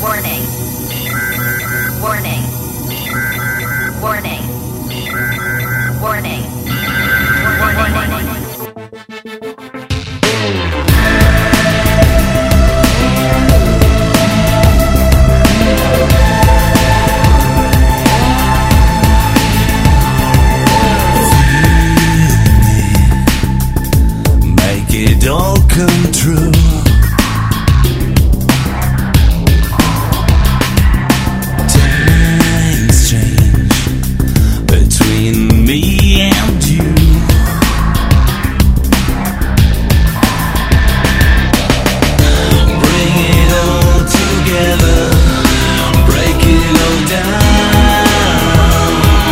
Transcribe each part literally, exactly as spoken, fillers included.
Warning. Warning. Warning. Warning. Warning. It all come true. Times change between me and you. Bring it all together, break it all down.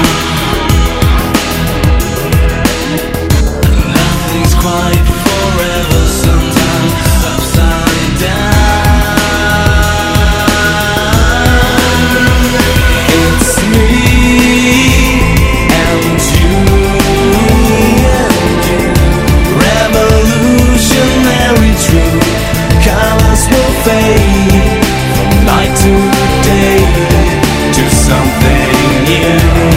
Nothing's quite forever, sometimes upside down. It's me and you, revolutionary truth. Colors will fade from night to day to something new.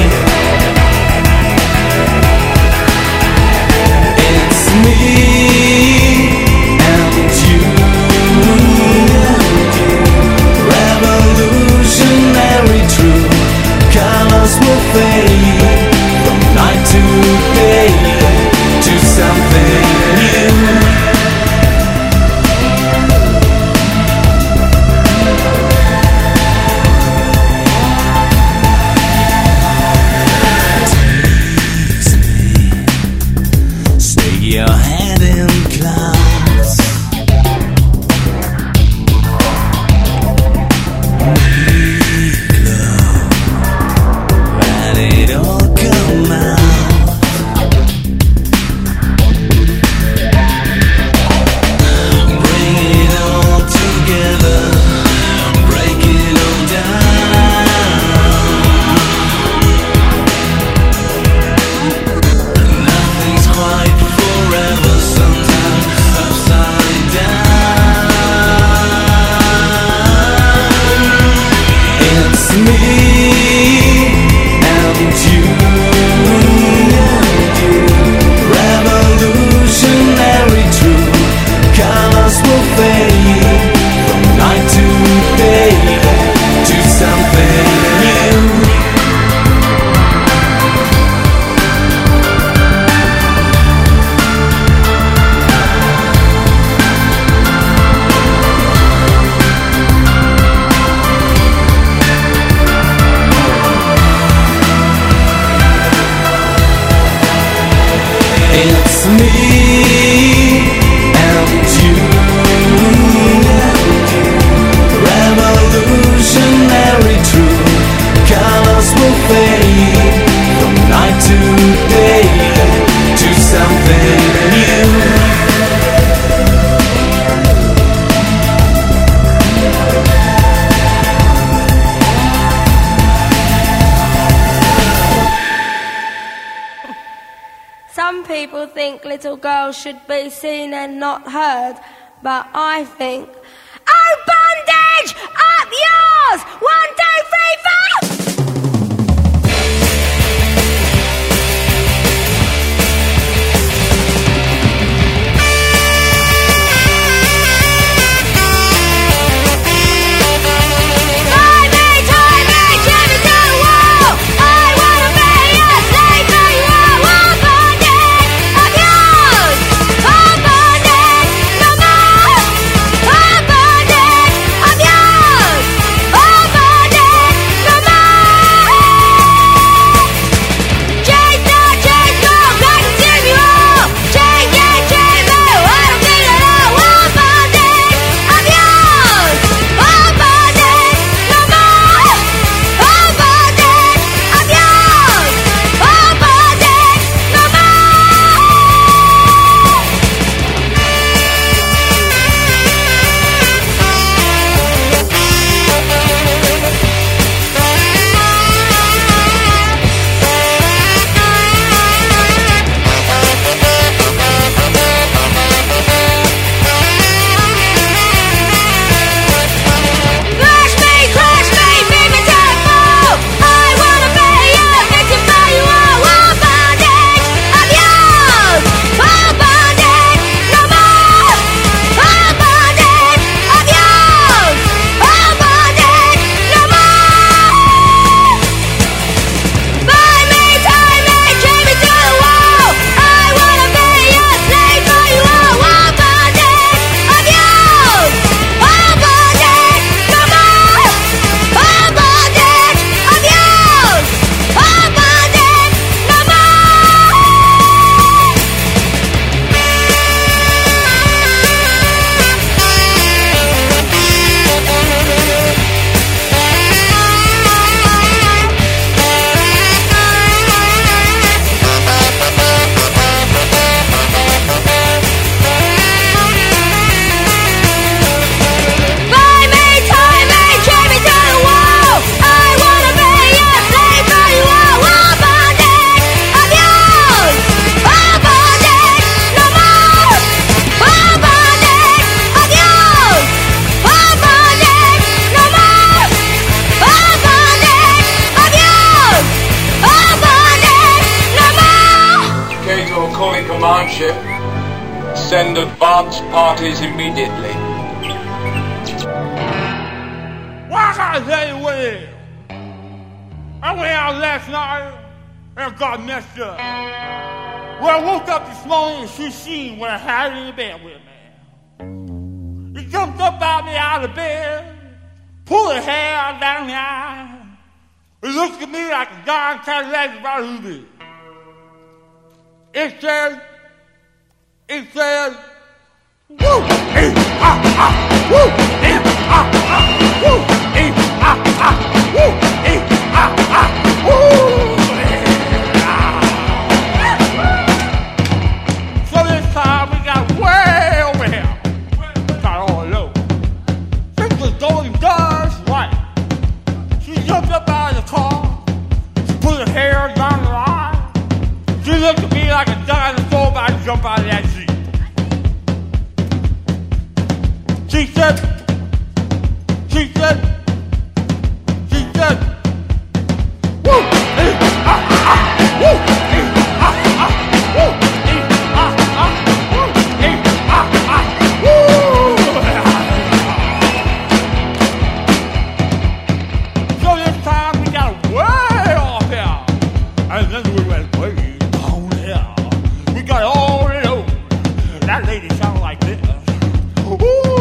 It's me and you, revolutionary truth. Colors will fade from night to day to something new. Stay your head in clouds. Make love, let it all come out. Bring it all together, break it all down. Nothing's quite forever, sometimes upside down. It's me and you, revolutionary truth. Colors will fade from night to day to something new. It's me and you, revolutionary truth. Colors will fade from night to day to something new. Some people think little girls should be seen and not heard, but I think, oh, bondage! Up yours! One, two, three, four! Tie me, tie me, tie me to the wall! I wanna be a slave to your wall, bondage! Up yours! Oh, bondage! No more! Oh, bondage! Up yours! Oh, bondage! send advance parties immediately. Why can't I tell you what it is? I went out last night and got messed up. When I woke up this morning, she seen what I had in the bed with me. He jumped up out me out of bed, pulled her hair down the eye. He looked at me like a darn Cadillac about who did. It said, it said, woo, eh, ah, ah, woo, eh, ah, ah, woo, eh, ah, ah, woo, eh, ah, ah, woo, eh, ah. So this time we got way over here. Got all low. Things was going just right. She jumped up out of the car. She put her hair down the line. She looked at me like a dinosaur about to jump out of that seat. She said, she said, she said, woo, eh, ah, ah, woo, eh, ah, ah, woo, eh, ah, ah, woo, eh, ah, ah, woo. So this time we got way off here, and then we went way down here. We got all low. That lady sounded like this. Ooh.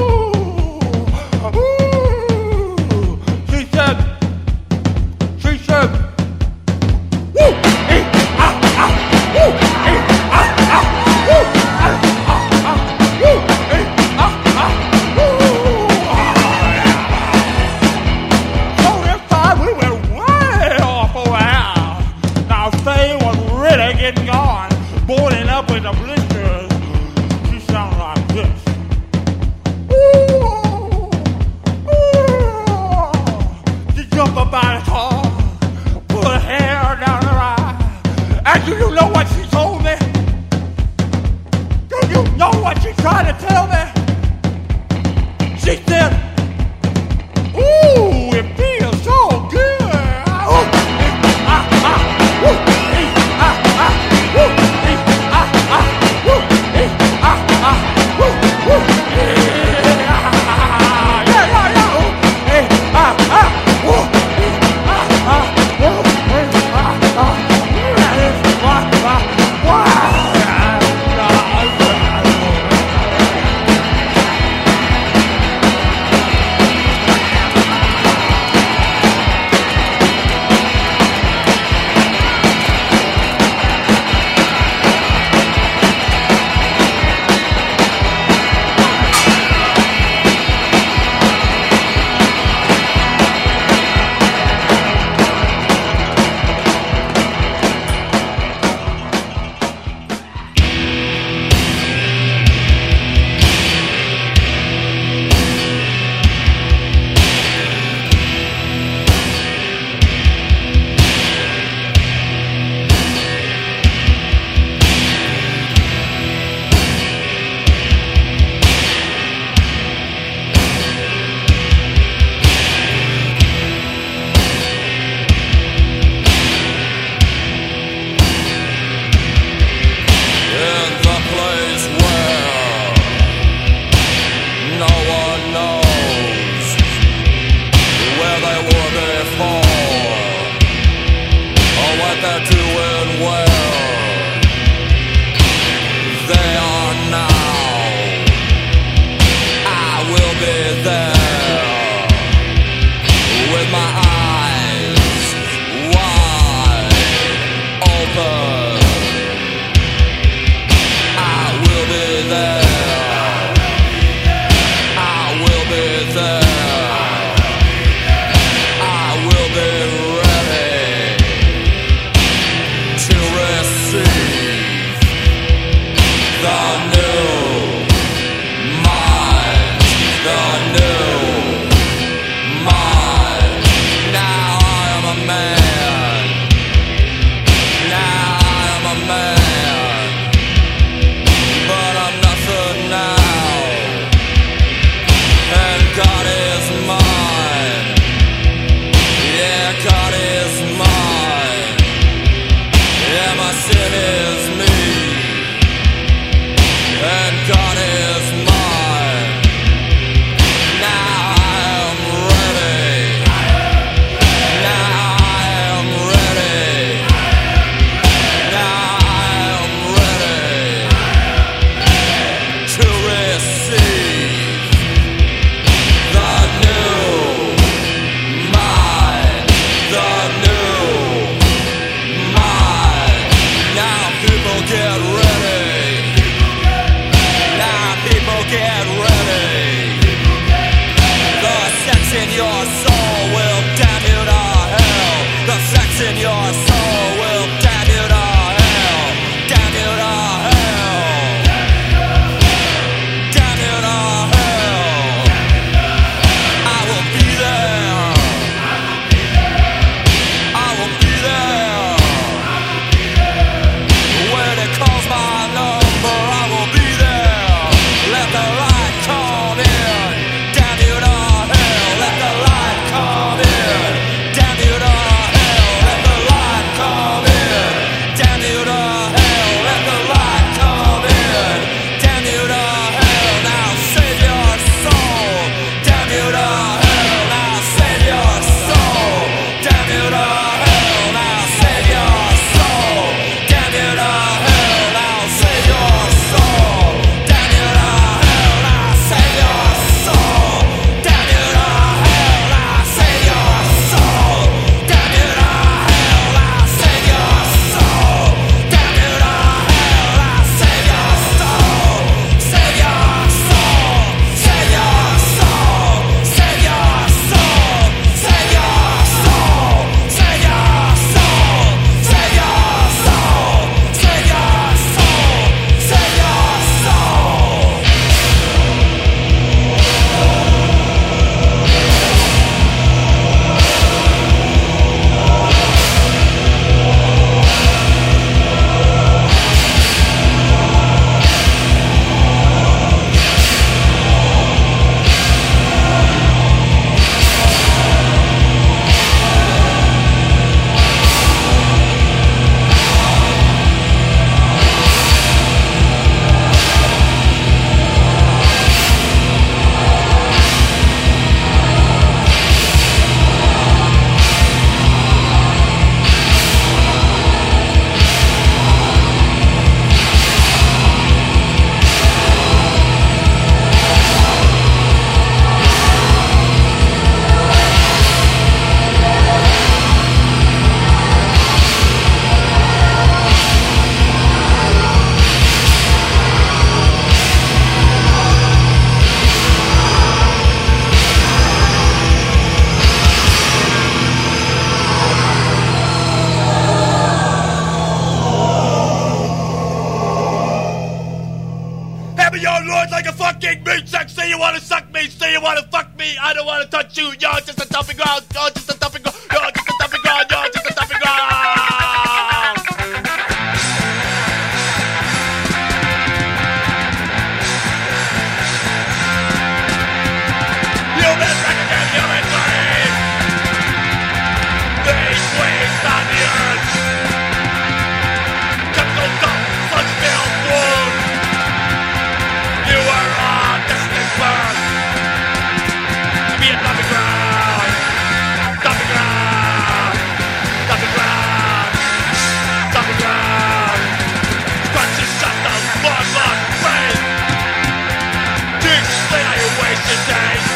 me, say you wanna fuck me, I don't wanna touch you, you're just a dumping ground, you're just a dumping ground, you're just a dumping ground, you're just a dumping ground. You've been back again, you've been playing. These waves on the earth. Chemical dump, such filled wound. You were on distant birth. To be a dumping ground. Dumping ground. Dumping ground. Dumping ground. Crunch is just a one long phrase. To explain how you waste your days.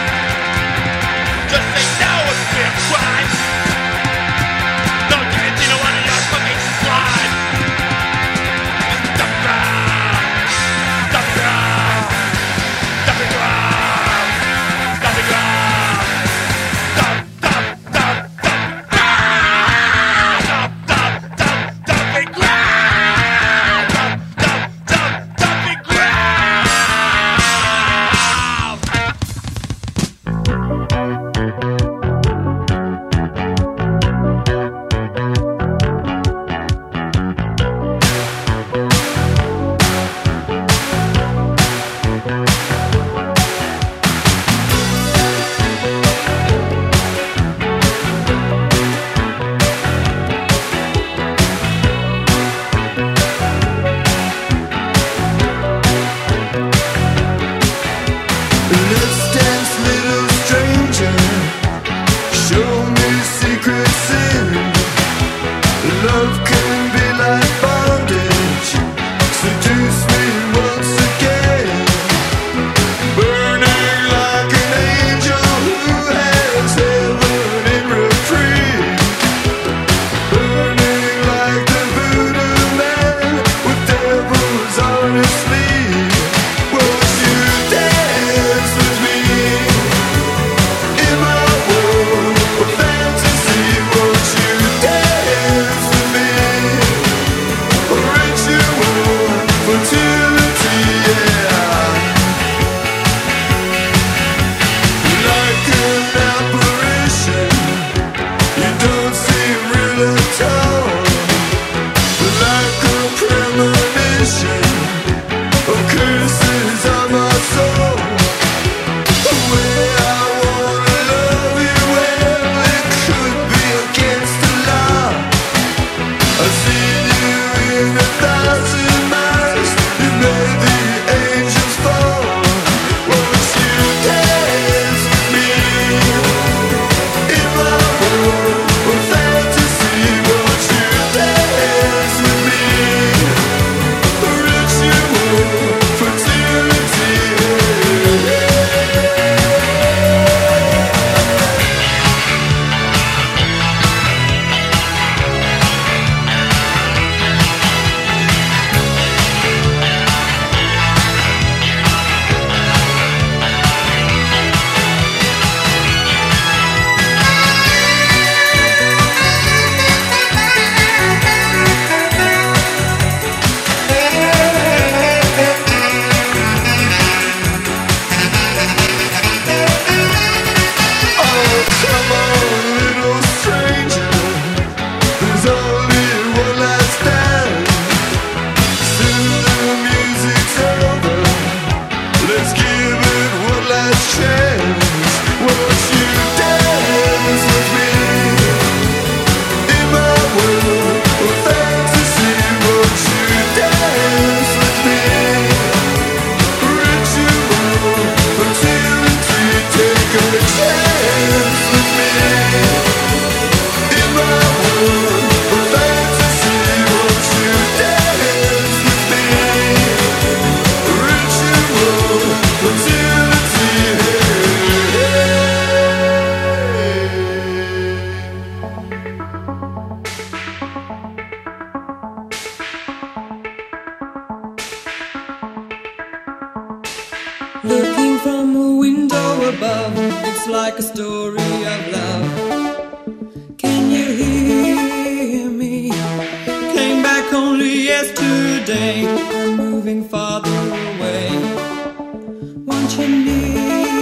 Just say no and be a crime. Don't guarantee no one of your fucking slime. Dump ground. Dump ground. Dump ground. Dump ground. Dump, dump, dump, dump ground. Dump, dump, dump, dumping ground. Dump, dump, dump, dumping ground. Let's dance, little stranger. Show me secret sin. Love can be like bondage. Seduce me once again. Burning like an angel who has heaven in reprieve. Burning like the Buddha man with devils on his sleeve. Won't you dance with me in my world of fantasy? Won't you dance with me? Ritual fertility, yeah. Like an apparition, you don't seem real at all. Like a premonition of curses on my soul. The way I wanna love you, well, it could be against the law. I've seen you in a thousand miles. You made the angels fall. Won't you dance with me in my world of fantasy? Won't you dance with me? Ritual fertility. Oh, come on, little stranger. There's only one last dance. Soon the music's over. Let's give it one last chance. Won't you dance with me in my world of fantasy? Won't you dance with me? Ritual fertility, take a chance with me in my world of fantasy. Won't you dance with me? Ritual fertility. Looking from a window above, it's like a story of love. Can you hear me? Came back only yesterday. I'm moving farther away. Want you near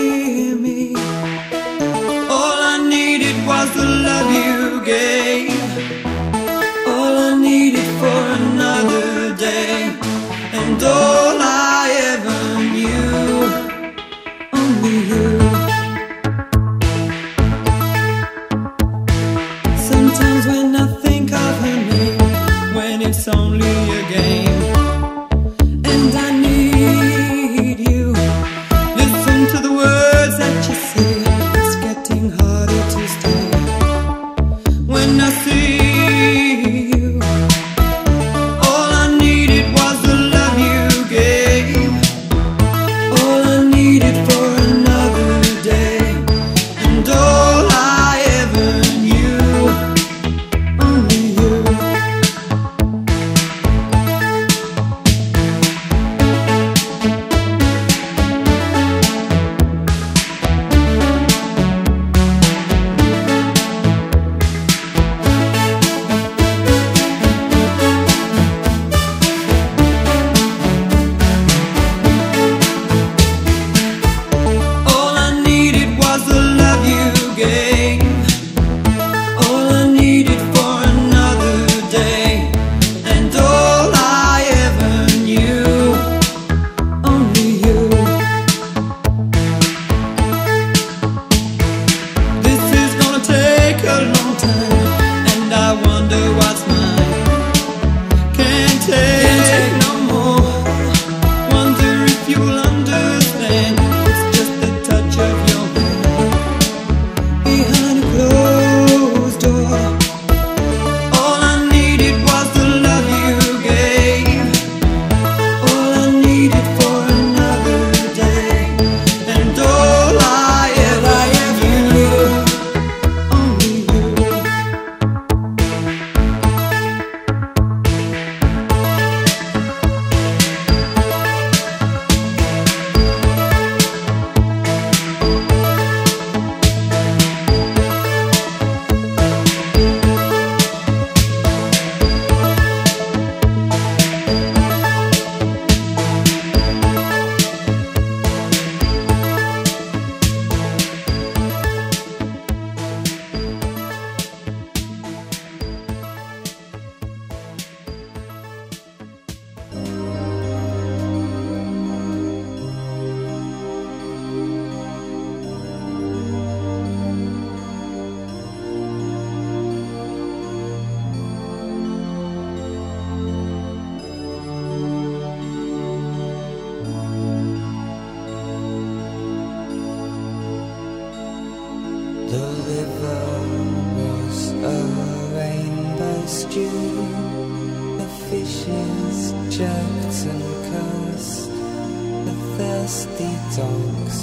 reject and cursed the thirsty dogs,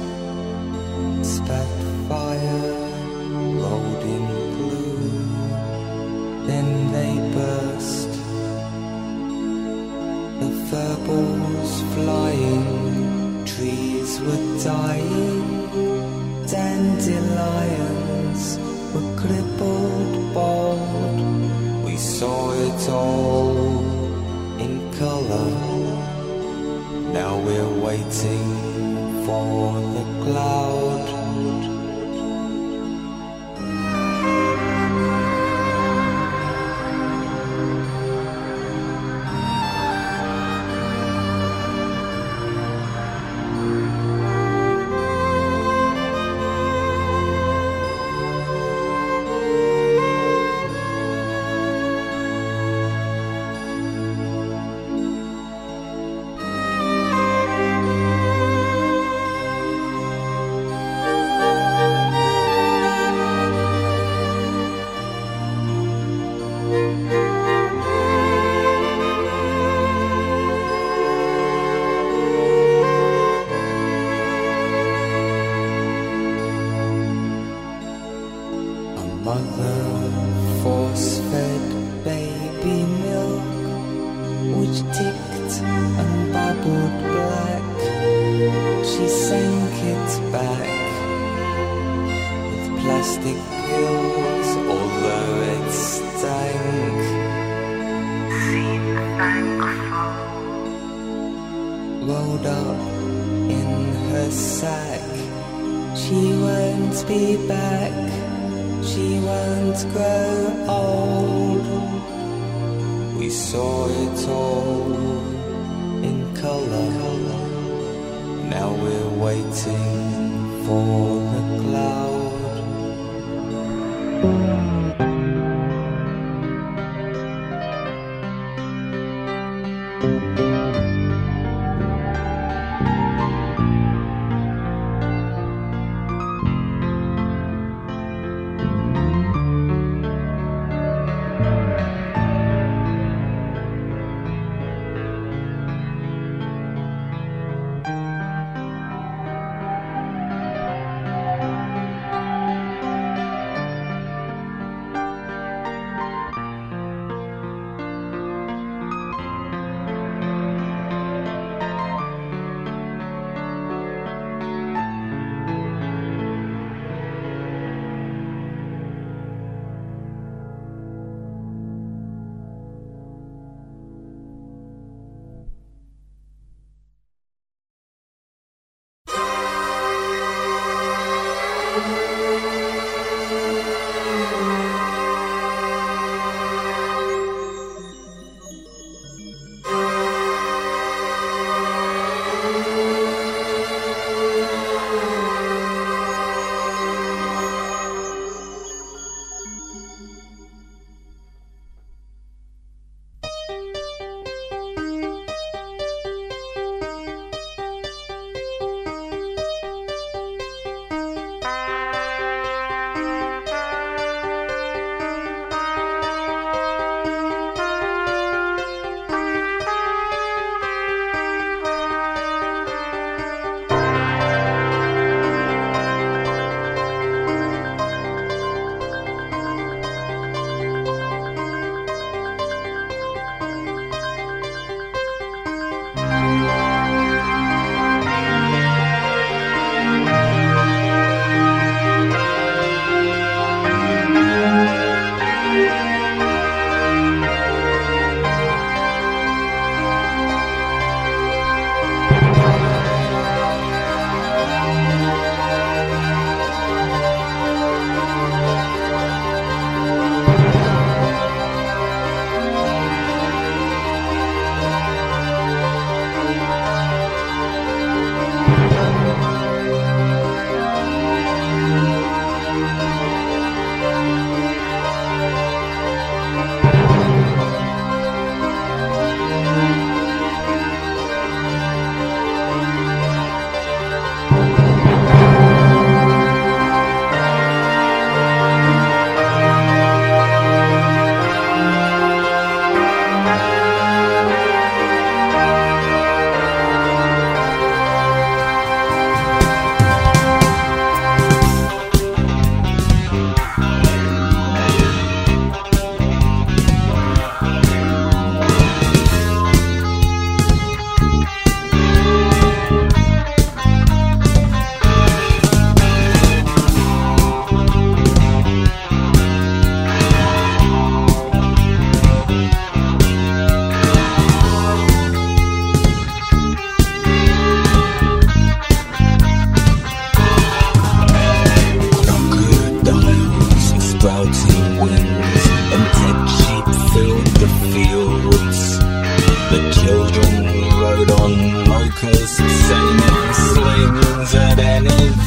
spat fire, rolled in glue, then they burst. The furballs flying, trees were dying, dandelions were crippled, bald. We saw it all in color. Now we're waiting for the cloud. Mother force-fed baby milk, which ticked and bubbled black. She sank it back with plastic pills, although it stank. Seemed thankful, rolled up in her sack. She won't be back. She won't grow old. We saw it all in color. Now we're waiting for the cloud.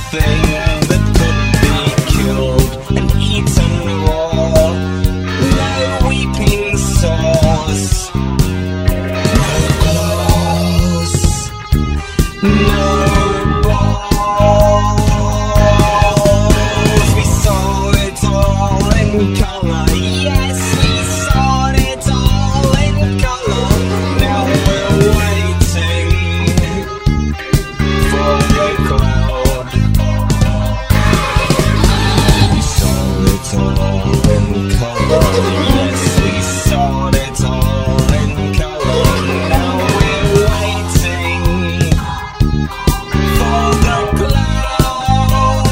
everything that could be killed and eaten raw. No weeping sores, no claws, no balls. We saw it all in colour, yes, we saw it all in colour. Now we're waiting for the cloud. We saw it all in colour, yes, we saw it all in colour. Now we're waiting for the cloud.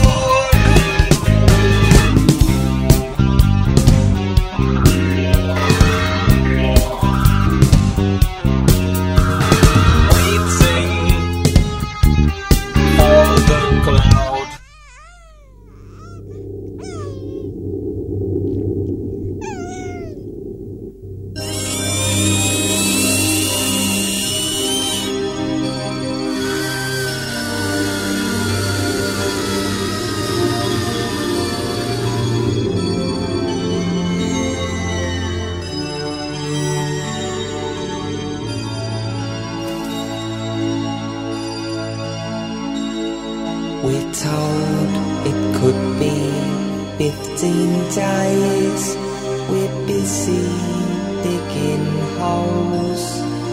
Waiting for the cloud. We're told it could be fifteen days. We're busy digging holes,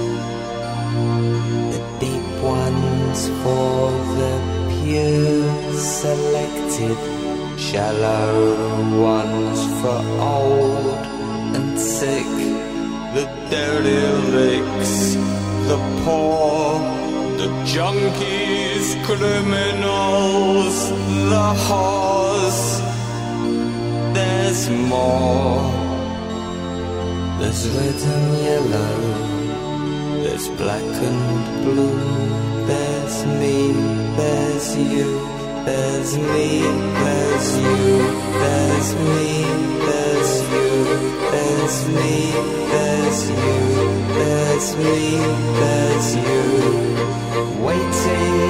the deep ones for the pure selected, shallow ones for old and sick, the derelicts, the poor, the junkies, criminals, the whores. There's more. There's red and yellow, there's black and blue. There's me, there's you, there's me, there's you, there's me, there's you, there's me, there's you, there's me, there's you. Waiting,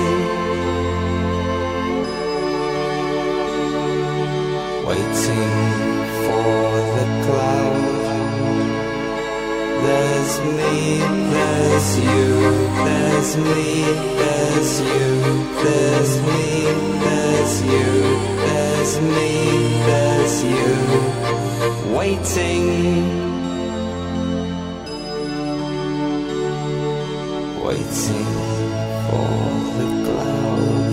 waiting for the cloud. There's me, there's you, there's me, there's you, there's me, there's you, there's me, there's you. Waiting, waiting for the cloud.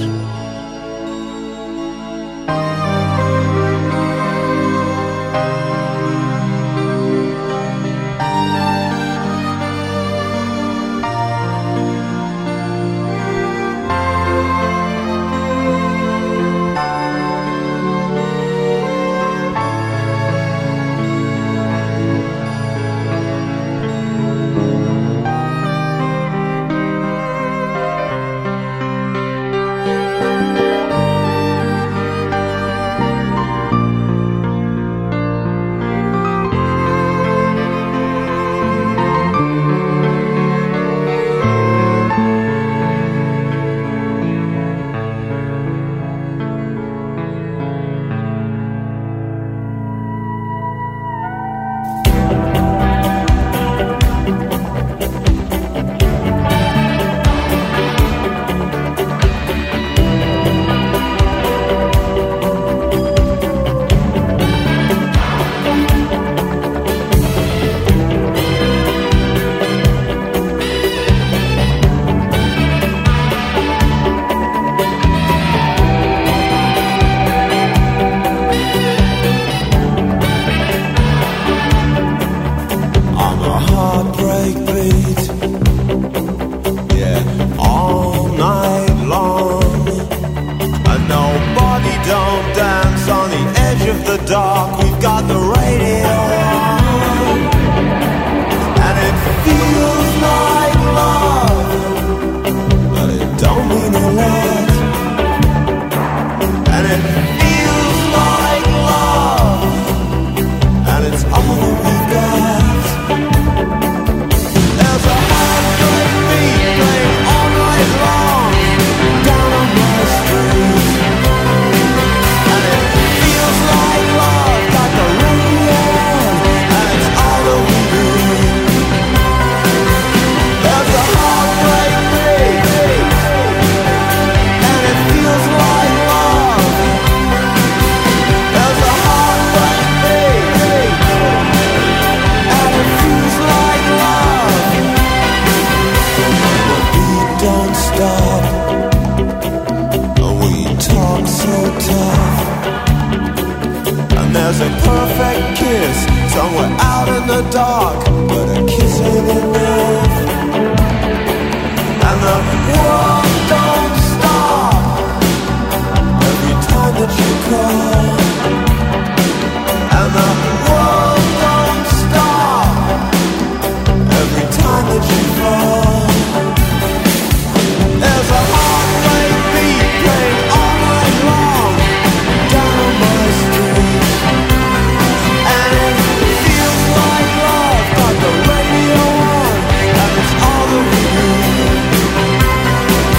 dark, we've got the radio on, and it feels like love, but it don't mean a lot. And it feels like love, and it's all that we've got. There's a heartbreak beat playing all night long down on my street. there's a perfect kiss somewhere out in the dark, but a kiss ain't enough. And the world don't stop every time that you call. And the world don't stop every time that you fall. There's a heart rate beat playing all night long down on my street, and it feels like love got the radio on, and it's all that we do.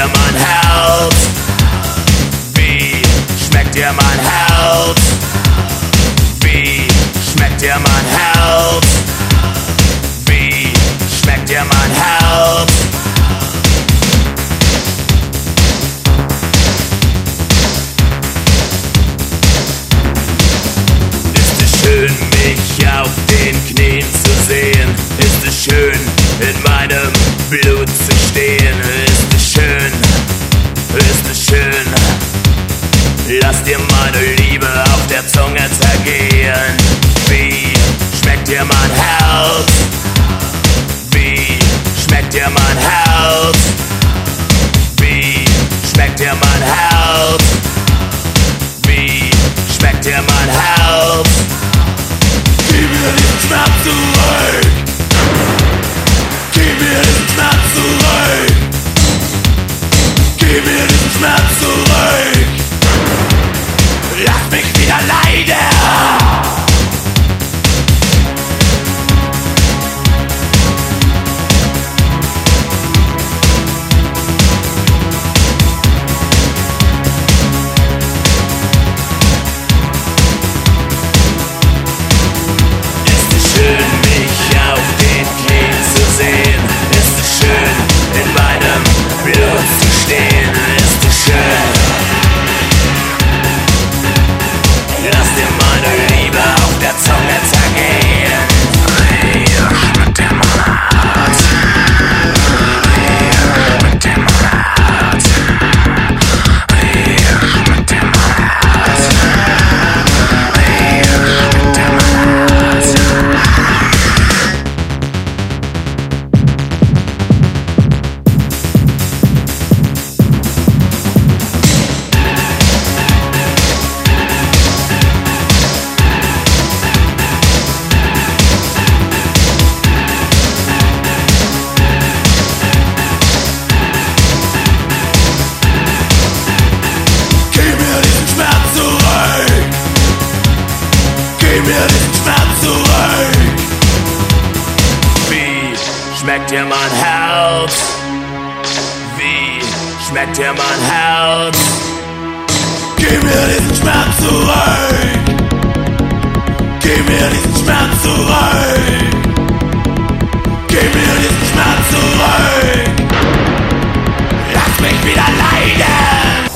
dir mein Herz? Wie schmeckt dir mein Herz? Wie schmeckt dir mein Herz? Wie schmeckt dir mein Herz? Ist es schön, mich auf den Knien zu sehen? Ist es schön, in meinem Blut zu stehen? Ist es schön? Ist es schön? Lass dir meine Liebe auf der Zunge zergehen. Wie schmeckt dir mein Herz? Wie schmeckt dir mein Herz? Wie schmeckt dir mein Herz? Wie schmeckt dir mein Herz? Gib mir diesen Schmerz zurück! Gib mir diesen Schmerz zurück! Gib mir diesen Schmerz zurück! Lass mich wieder leiden! Ist es schön, mich auf den Knien zu sehen? Ist es schön, in meinem Blut zu stehen? Ist es schön? Lass dir meine Liebe auf der Zunge zergehen. Hier schmeckt dir mein Herz. Hier schmeckt dir mein Herz. Hier schmeckt dir mein Herz. Hier schmeckt dir mein Herz. Gib mir diesen Schmerz zurück! Gib mir diesen Schmerz zurück! Wie schmeckt dir mein Herz? Wie schmeckt dir mein Herz? Gib mir diesen Schmerz zurück! Gib mir diesen Schmerz zurück! Gib mir diesen Schmerz zurück! Lass mich wieder leiden!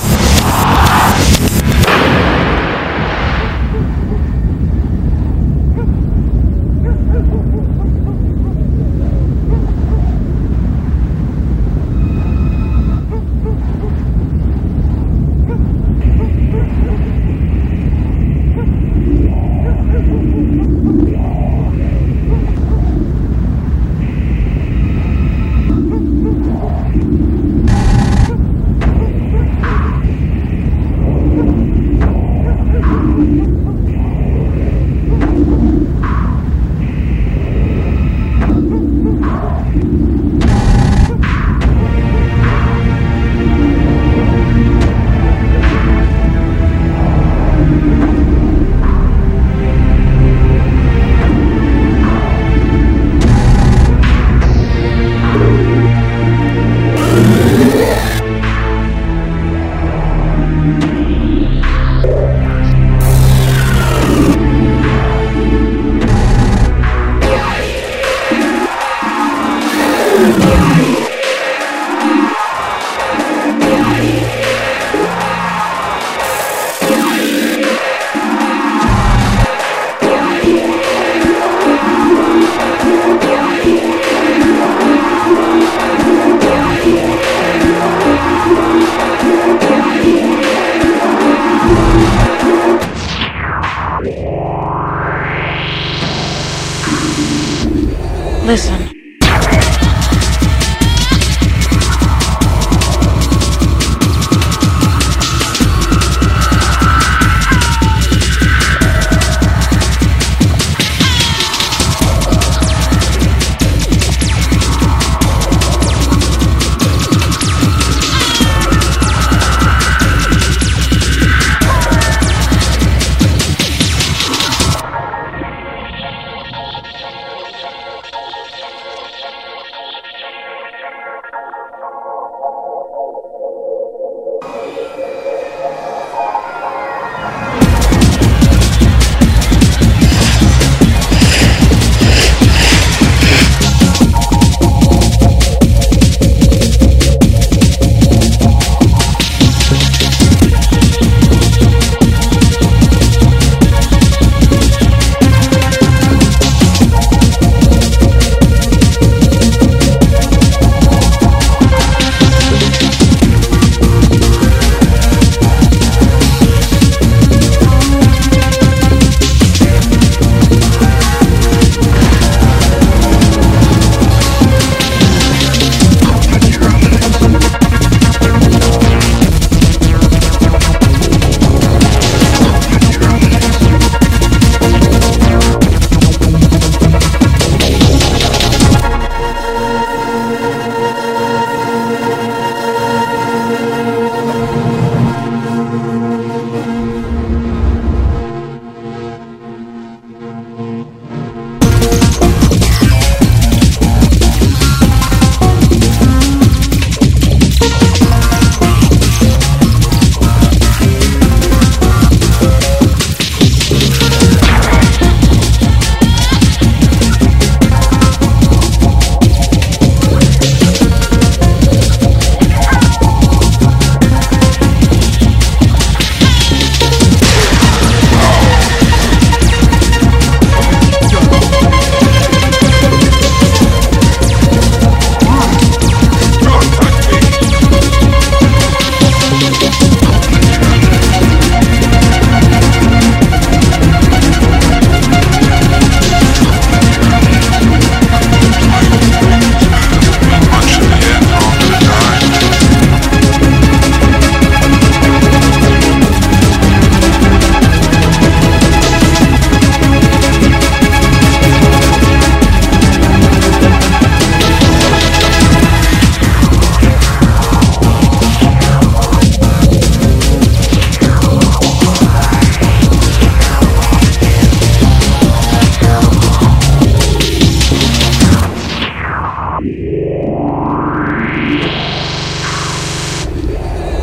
Listen.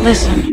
Listen.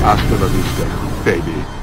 Hasta la vista, baby.